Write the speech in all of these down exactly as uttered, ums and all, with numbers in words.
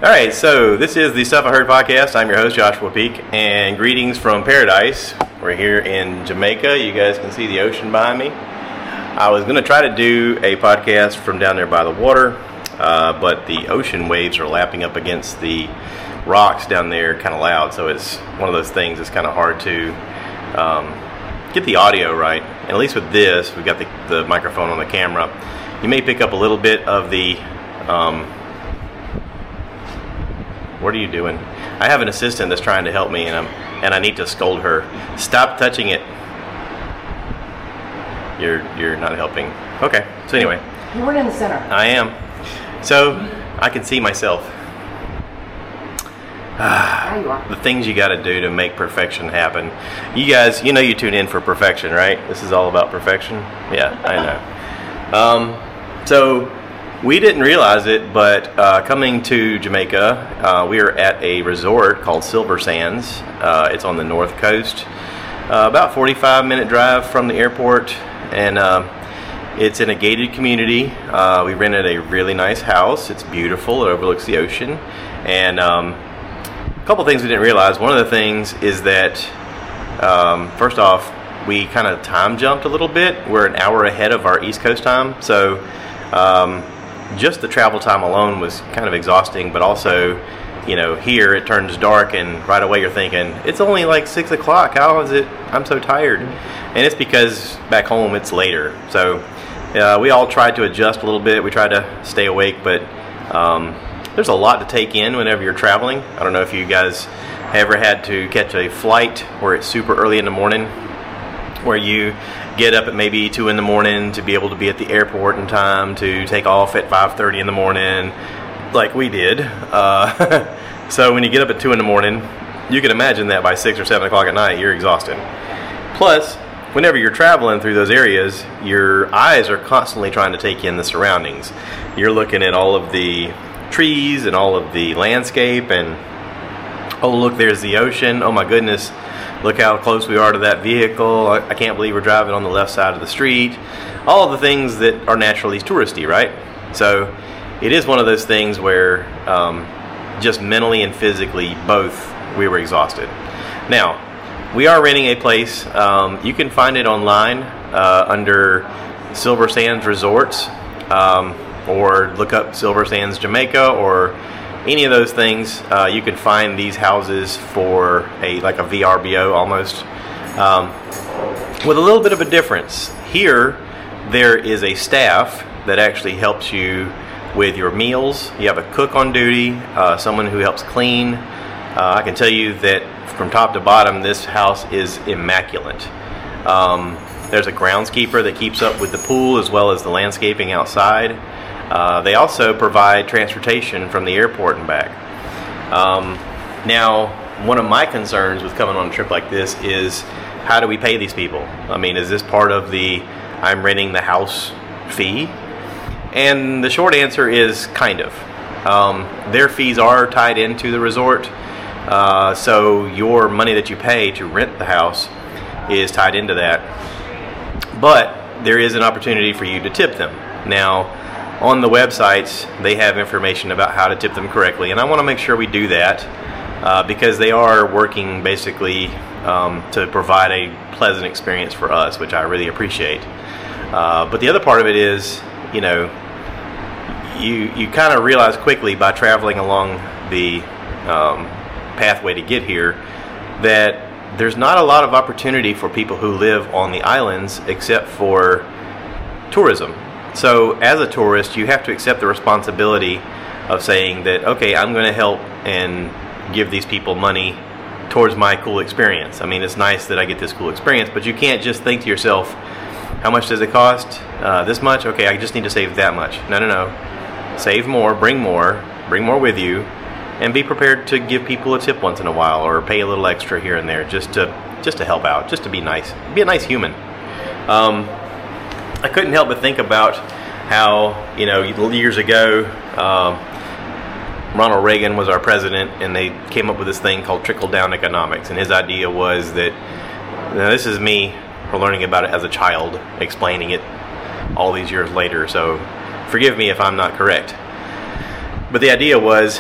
All right, so this is the Stuff I Heard podcast. I'm your host, Joshua Peak, and greetings from paradise. We're here in Jamaica. You guys can see the ocean behind me. I was going to try to do a podcast from down there by the water, uh, but the ocean waves are lapping up against the rocks down there kind of loud, so it's one of those things that's kind of hard to um, get the audio right. And at least with this, we've got the, the microphone on the camera. You may pick up a little bit of the... Um, What are you doing? I have an assistant that's trying to help me, and I'm and I need to scold her. Stop touching it. You're you're not helping. Okay. So anyway, You're right in the center. I am. So I can see myself. There you are. The things you got to do to make perfection happen. You guys, you know, you tune in for perfection, right? This is all about perfection. Yeah, I know. Um, so. We didn't realize it, but uh, coming to Jamaica, uh, we are at a resort called Silver Sands. Uh, it's on the north coast, uh, about forty-five minute drive from the airport, and uh, it's in a gated community. Uh, we rented a really nice house. It's beautiful. It overlooks the ocean. And um, a couple things we didn't realize. One of the things is that, um, first off, we kind of time jumped a little bit. We're an hour ahead of our East Coast time, so um, just the travel time alone was kind of exhausting, but also, you know, here it turns dark and right away you're thinking, it's only like six o'clock, how is it, I'm so tired. And it's because back home it's later. So uh, we all tried to adjust a little bit, we tried to stay awake, but um, there's a lot to take in whenever you're traveling. I don't know if you guys ever had to catch a flight where it's super early in the morning, where you get up at maybe two in the morning to be able to be at the airport in time to take off at five thirty in the morning, like we did. Uh, so when you get up at two in the morning, you can imagine that by six or seven o'clock at night, you're exhausted. Plus, whenever you're traveling through those areas, your eyes are constantly trying to take in the surroundings. You're looking at all of the trees and all of the landscape, and oh, look, there's the ocean. Oh my goodness. Look how close we are to that vehicle. I, I can't believe we're driving on the left side of the street. All of the things that are naturally touristy, right? So it is one of those things where um, just mentally and physically both, we were exhausted. Now, we are renting a place. Um, you can find it online uh, under Silver Sands Resorts, um, or look up Silver Sands Jamaica, or any of those things. Uh, you can find these houses for a like a V R B O almost, um, with a little bit of a difference. Here, there is a staff that actually helps you with your meals. You have a cook on duty, uh, someone who helps clean. Uh, I can tell you that from top to bottom, this house is immaculate. Um, there's a groundskeeper that keeps up with the pool as well as the landscaping outside. Uh, they also provide transportation from the airport and back. Um, now, one of my concerns with coming on a trip like this is, how do we pay these people? I mean, is this part of the I'm renting the house fee? And the short answer is kind of. Um, their fees are tied into the resort, uh, so your money that you pay to rent the house is tied into that. But there is an opportunity for you to tip them. Now, on the websites, they have information about how to tip them correctly, and I want to make sure we do that uh, because they are working basically um, to provide a pleasant experience for us, which I really appreciate. Uh, but the other part of it is, you know, you you kind of realize quickly by traveling along the um, pathway to get here that there's not a lot of opportunity for people who live on the islands except for tourism. So as a tourist, you have to accept the responsibility of saying that, okay, I'm going to help and give these people money towards my cool experience. I mean, it's nice that I get this cool experience, but you can't just think to yourself, how much does it cost? Uh, this much? Okay, I just need to save that much. No, no, no. Save more, bring more, bring more with you, and be prepared to give people a tip once in a while or pay a little extra here and there just to just to help out, just to be nice. Be a nice human. Um, I couldn't help but think about how, you know, years ago, um, Ronald Reagan was our president, and they came up with this thing called trickle-down economics. And his idea was that, now this is me learning about it as a child, explaining it all these years later, so forgive me if I'm not correct. But the idea was,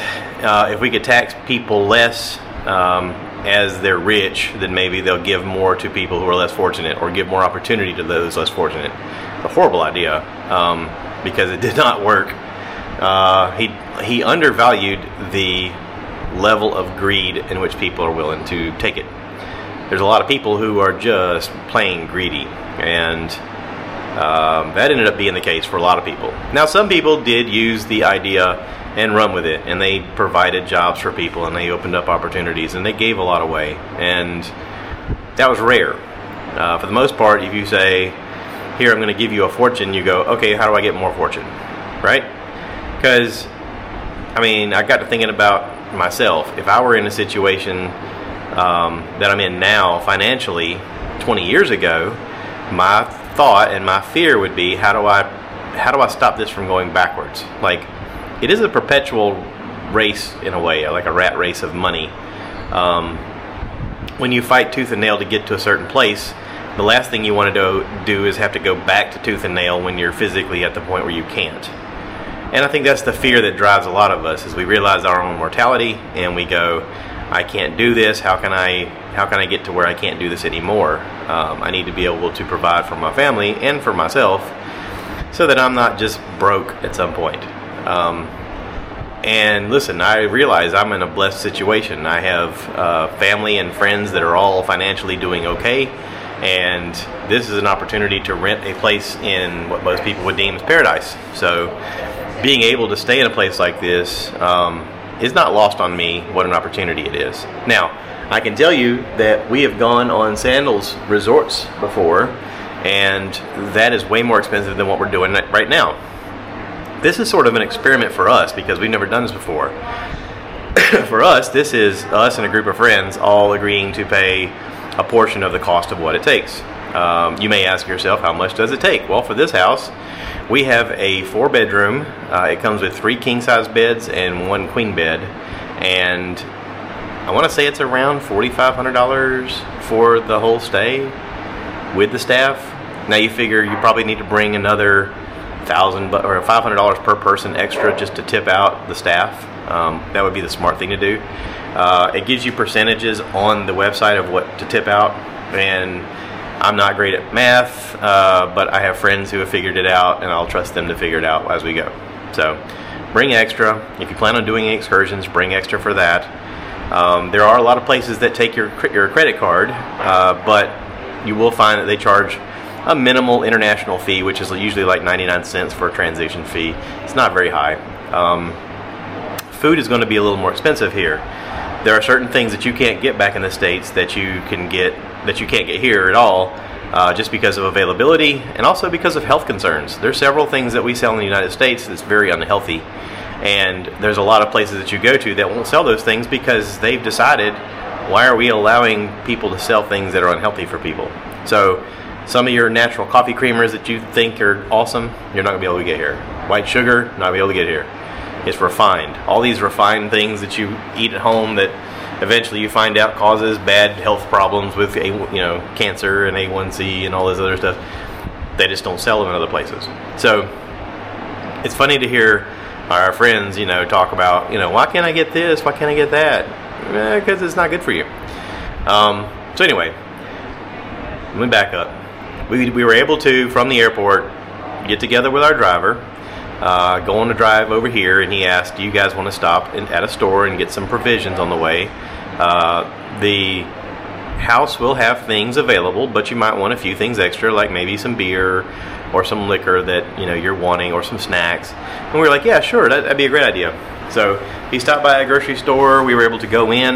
uh, if we could tax people less um, as they're rich, then maybe they'll give more to people who are less fortunate, or give more opportunity to those less fortunate. A horrible idea, um, because it did not work. Uh, he he undervalued the level of greed in which people are willing to take it. There's a lot of people who are just plain greedy, and um, that ended up being the case for a lot of people. Now, some people did use the idea and run with it, and they provided jobs for people, and they opened up opportunities, and they gave a lot away, and that was rare. Uh, for the most part, if you say, here, I'm going to give you a fortune, you go, okay, how do I get more fortune, right? Because, I mean, I got to thinking about myself. If I were in a situation um, that I'm in now financially twenty years ago, my thought and my fear would be, how do I how do I stop this from going backwards? Like, it is a perpetual race in a way, like a rat race of money. Um, when you fight tooth and nail to get to a certain place, the last thing you want to do, do is have to go back to tooth and nail when you're physically at the point where you can't. And I think that's the fear that drives a lot of us, is we realize our own mortality and we go, I can't do this. How can I how can I get to where I can't do this anymore? Um, I need to be able to provide for my family and for myself so that I'm not just broke at some point. Um, and listen, I realize I'm in a blessed situation. I have uh, family and friends that are all financially doing okay, and this is an opportunity to rent a place in what most people would deem as paradise. So being able to stay in a place like this um, is not lost on me what an opportunity it is. Now, I can tell you that we have gone on Sandals resorts before, and that is way more expensive than what we're doing right now. This is sort of an experiment for us because we've never done this before. For us, this is us and a group of friends all agreeing to pay a portion of the cost of what it takes. Um, you may ask yourself, how much does it take? Well, for this house, we have a four bedroom. Uh, it comes with three king size beds and one queen bed, and I want to say it's around forty-five hundred dollars for the whole stay with the staff. Now you figure you probably need to bring another thousand or five hundred dollars per person extra just to tip out the staff. Um, that would be the smart thing to do. Uh, it gives you percentages on the website of what to tip out, and I'm not great at math, uh, but I have friends who have figured it out, and I'll trust them to figure it out as we go. So bring extra. If you plan on doing excursions, bring extra for that. Um, there are a lot of places that take your your credit card, uh, but you will find that they charge a minimal international fee, which is usually like ninety-nine cents for a transition fee. It's not very high. Um, food is going to be a little more expensive here. There are certain things that you can't get back in the States that you can get that you can't get here at all, uh, just because of availability and also because of health concerns. There's several things that we sell in the United States that's very unhealthy, and there's a lot of places that you go to that won't sell those things because they've decided, why are we allowing people to sell things that are unhealthy for people? So some of your natural coffee creamers that you think are awesome, you're not going to be able to get here. White sugar, not going to be able to get here. It's refined. All these refined things that you eat at home that eventually you find out causes bad health problems with a, you know, cancer and A one C and all this other stuff, they just don't sell them in other places. So it's funny to hear our friends, you know, talk about, you know, why can't I get this? Why can't I get that? Eh, because it's not good for you. Um, so anyway, let me back up. We, we were able to, from the airport, get together with our driver, uh, go on a drive over here, and he asked, do you guys want to stop in, at a store and get some provisions on the way? Uh, the house will have things available, but you might want a few things extra, like maybe some beer or some liquor that, you know, you're wanting, or some snacks. And we were like, yeah, sure, that, that'd be a great idea. So he stopped by a grocery store. We were able to go in.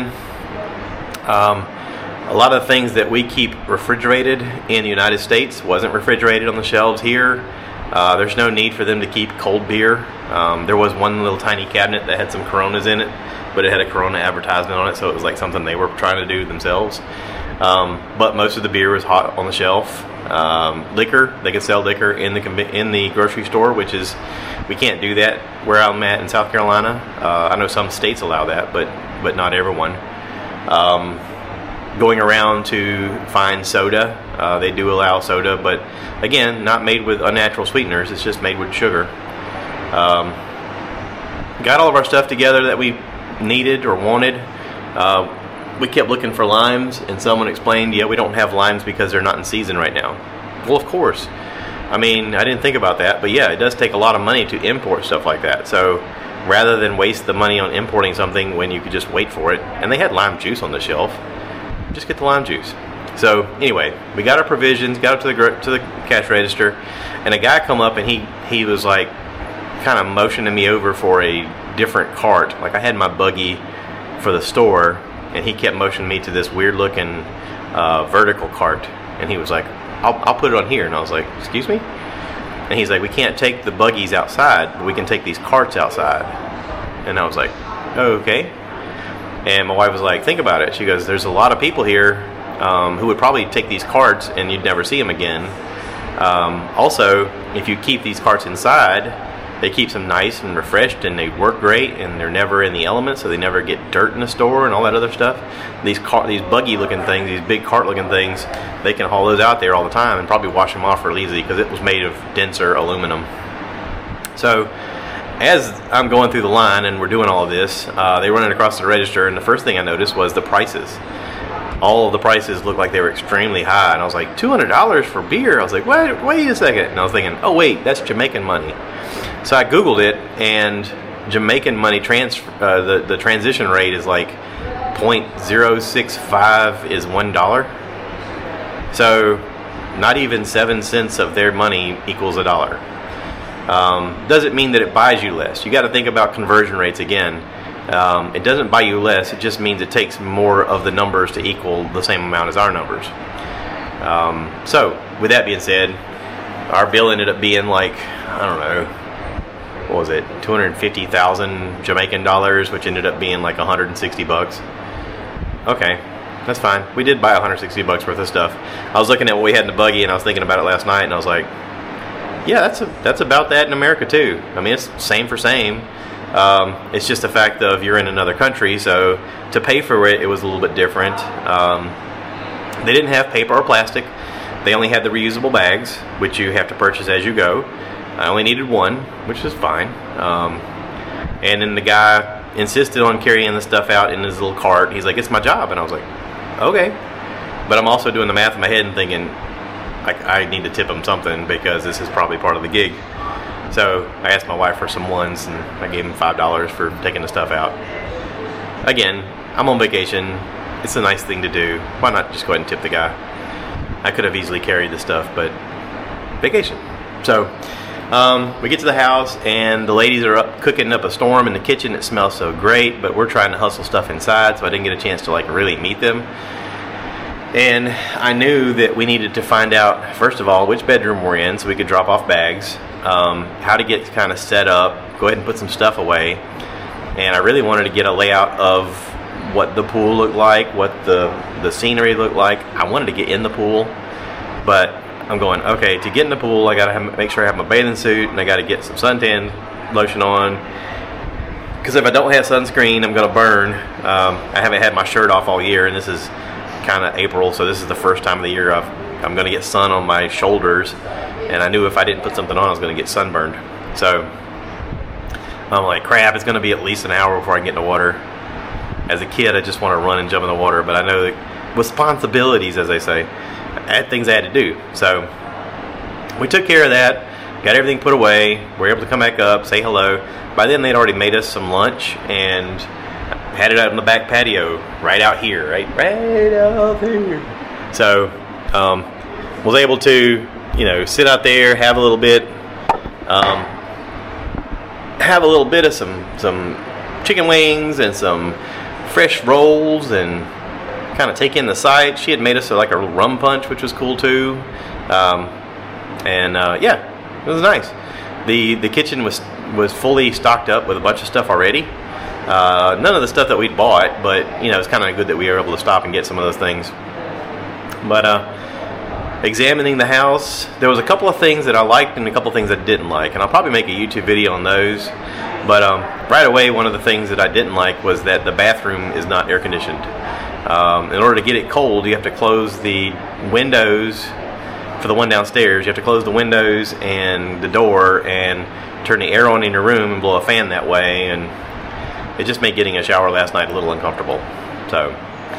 Um, a lot of things that we keep refrigerated in the United States wasn't refrigerated on the shelves here. Uh, there's no need for them to keep cold beer. Um, there was one little tiny cabinet that had some Coronas in it, but it had a Corona advertisement on it, so it was like something they were trying to do themselves. Um, but most of the beer was hot on the shelf. Um, liquor, they could sell liquor in the in the grocery store, which is, we can't do that where I'm at in South Carolina. Uh, I know some states allow that, but but not everyone. Um, going around to find soda, uh, they do allow soda, but again, not made with unnatural sweeteners. It's just made with sugar. Um, got all of our stuff together that we needed or wanted. Uh, we kept looking for limes, and someone explained, yeah, we don't have limes because they're not in season right now. Well, of course. I mean, I didn't think about that, but yeah, it does take a lot of money to import stuff like that. So rather than waste the money on importing something when you could just wait for it, and they had lime juice on the shelf, just get the lime juice. So anyway, we got our provisions, got up to the to the cash register, and a guy come up and he he was like kind of motioning me over for a different cart. Like I had my buggy for the store, and he kept motioning me to this weird looking uh, vertical cart, and he was like, I'll, I'll put it on here. And I was like, excuse me? And he's like, we can't take the buggies outside, but we can take these carts outside. And I was like, oh, okay. And my wife was like, think about it. She goes, there's a lot of people here um, who would probably take these carts and you'd never see them again. Um, also, if you keep these carts inside, they keep them nice and refreshed, and they work great, and they're never in the elements, so they never get dirt in the store and all that other stuff. These car, these buggy-looking things, these big cart-looking things, they can haul those out there all the time and probably wash them off real easy because it was made of denser aluminum. So, as I'm going through the line and we're doing all of this, uh, they running across the register, and the first thing I noticed was the prices. All of the prices looked like they were extremely high, and I was like, two hundred dollars for beer? I was like, wait, wait a second. And I was thinking, oh wait, that's Jamaican money. So I Googled it, and Jamaican money transfer, uh, the, the transition rate is like zero point zero six five is one dollar. So not even seven cents of their money equals a dollar. Um, doesn't mean that it buys you less. You got to think about conversion rates again. Um, it doesn't buy you less, it just means it takes more of the numbers to equal the same amount as our numbers. Um, so, with that being said, our bill ended up being like, I don't know, what was it, two hundred fifty thousand Jamaican dollars, which ended up being like one hundred sixty bucks. Okay, that's fine. We did buy one hundred sixty bucks worth of stuff. I was looking at what we had in the buggy, and I was thinking about it last night, and I was like, yeah, that's a, that's about that in America too. I mean, it's same for same. Um, it's just the fact of you're in another country, so to pay for it, it was a little bit different. Um, they didn't have paper or plastic. They only had the reusable bags, which you have to purchase as you go. I only needed one, which is fine. Um, and then the guy insisted on carrying the stuff out in his little cart. He's like, it's my job. And I was like, okay. But I'm also doing the math in my head and thinking, like, I need to tip him something because this is probably part of the gig. So I asked my wife for some ones, and I gave him five dollars for taking the stuff out. Again, I'm on vacation. It's a nice thing to do. Why not just go ahead and tip the guy? I could have easily carried the stuff, but vacation. So um, we get to the house, and the ladies are up cooking up a storm in the kitchen. It smells so great, but we're trying to hustle stuff inside, so I didn't get a chance to like really meet them. And I knew that we needed to find out, first of all, which bedroom we're in so we could drop off bags, um, how to get kind of set up, go ahead and put some stuff away. And I really wanted to get a layout of what the pool looked like, what the, the scenery looked like. I wanted to get in the pool, but I'm going, okay, to get in the pool, I got to make sure I have my bathing suit, and I got to get some suntan lotion on. Because if I don't have sunscreen, I'm going to burn. Um, I haven't had my shirt off all year, and this is kind of April, so this is the first time of the year I've, I'm going to get sun on my shoulders, and I knew if I didn't put something on I was going to get sunburned. So I'm like, crap, it's going to be at least an hour before I can get in the water. As a kid, I just want to run and jump in the water, but I know that responsibilities, as they say, I had things I had to do. So we took care of that, got everything put away, we were able to come back up, say hello. By then they'd already made us some lunch and had it out in the back patio, right out here, right, right out here. So, um, was able to, you know, sit out there, have a little bit, um, have a little bit of some some chicken wings and some fresh rolls, and kind of take in the sight. She had made us like a rum punch, which was cool too, um, and uh, yeah, it was nice. the The kitchen was was fully stocked up with a bunch of stuff already. Uh, none of the stuff that we'd bought, but you know, it's kind of good that we were able to stop and get some of those things. But uh, examining the house, there was a couple of things that I liked and a couple of things I didn't like, and I'll probably make a YouTube video on those. But um, right away, one of the things that I didn't like was that the bathroom is not air conditioned. Um, in order to get it cold, you have to close the windows. For the one downstairs, you have to close the windows and the door and turn the air on in your room and blow a fan that way. And it just made getting a shower last night a little uncomfortable. So,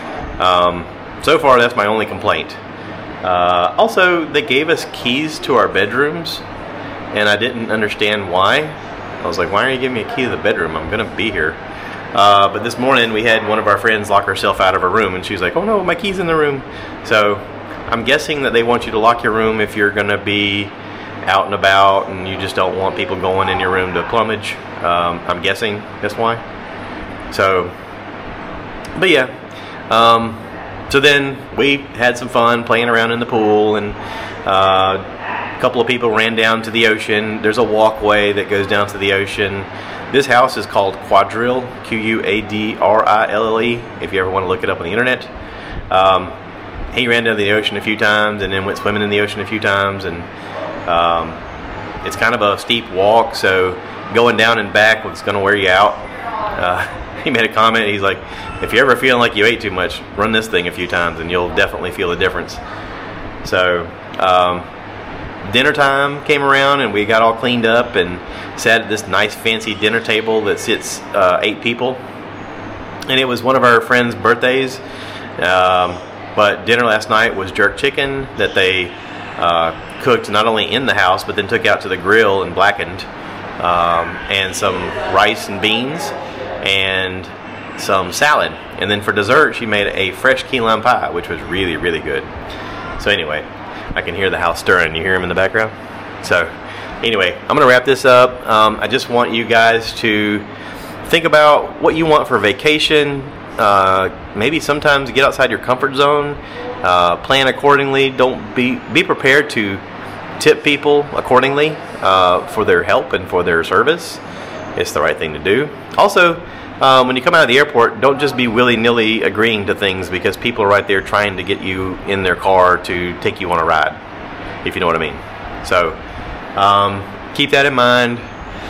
um, so far that's my only complaint. Uh, also, they gave us keys to our bedrooms, and I didn't understand why. I was like, why are you giving me a key to the bedroom? I'm gonna be here. Uh, but this morning we had one of our friends lock herself out of her room, and she was like, oh no, my key's in the room. So I'm guessing that they want you to lock your room if you're gonna be out and about and you just don't want people going in your room to plumage. Um, I'm guessing that's why. So, but yeah. Um, so then we had some fun playing around in the pool, and uh, a couple of people ran down to the ocean. There's a walkway that goes down to the ocean. This house is called Quadrille, Q U A D R I L L E, if you ever want to look it up on the internet. Um, he ran down to the ocean a few times and then went swimming in the ocean a few times, and um, it's kind of a steep walk, so going down and back was going to wear you out. Uh, he made a comment, he's like, if you're ever feeling like you ate too much, run this thing a few times and you'll definitely feel the difference. So, um, dinner time came around and we got all cleaned up and sat at this nice fancy dinner table that sits uh, eight people, and it was one of our friends' birthdays. Um, but dinner last night was jerk chicken that they uh, cooked not only in the house but then took out to the grill and blackened, um, and some rice and beans and some salad, and then for dessert she made a fresh key lime pie, which was really really good. So anyway, I can hear the house stirring. You hear him in the background? So anyway, I'm going to wrap this up. Um, I just want you guys to think about what you want for vacation. Uh, maybe sometimes get outside your comfort zone. Uh, plan accordingly. Don't be be prepared to tip people accordingly uh, for their help and for their service. It's the right thing to do. Also, um, when you come out of the airport, don't just be willy-nilly agreeing to things because people are right there trying to get you in their car to take you on a ride, if you know what I mean. So um, keep that in mind.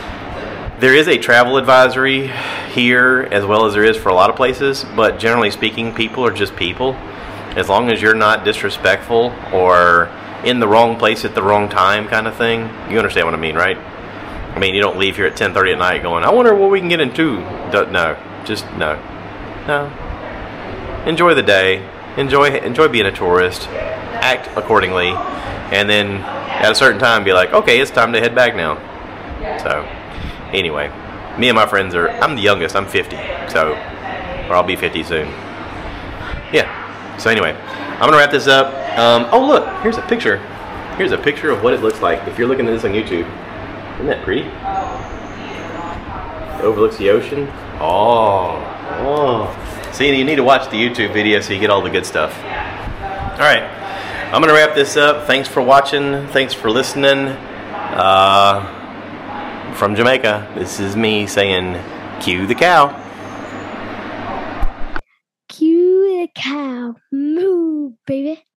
There is a travel advisory here as well as there is for a lot of places, but generally speaking, people are just people. As long as you're not disrespectful or in the wrong place at the wrong time kind of thing, you understand what I mean, right? I mean, you don't leave here at ten thirty at night going, I wonder what we can get into. No, just no. No. Enjoy the day. Enjoy enjoy being a tourist. Act accordingly. And then at a certain time be like, okay, it's time to head back now. So, anyway, me and my friends are, I'm the youngest, I'm fifty. So, or I'll be fifty soon. Yeah. So anyway, I'm going to wrap this up. Um, oh, look, here's a picture. Here's a picture of what it looks like if you're looking at this on YouTube. Isn't that pretty? It overlooks the ocean. Oh, oh. See, you need to watch the YouTube video so you get all the good stuff. All right, I'm gonna wrap this up. Thanks for watching. Thanks for listening. Uh, from Jamaica, this is me saying, cue the cow. Cue the cow. Moo, baby.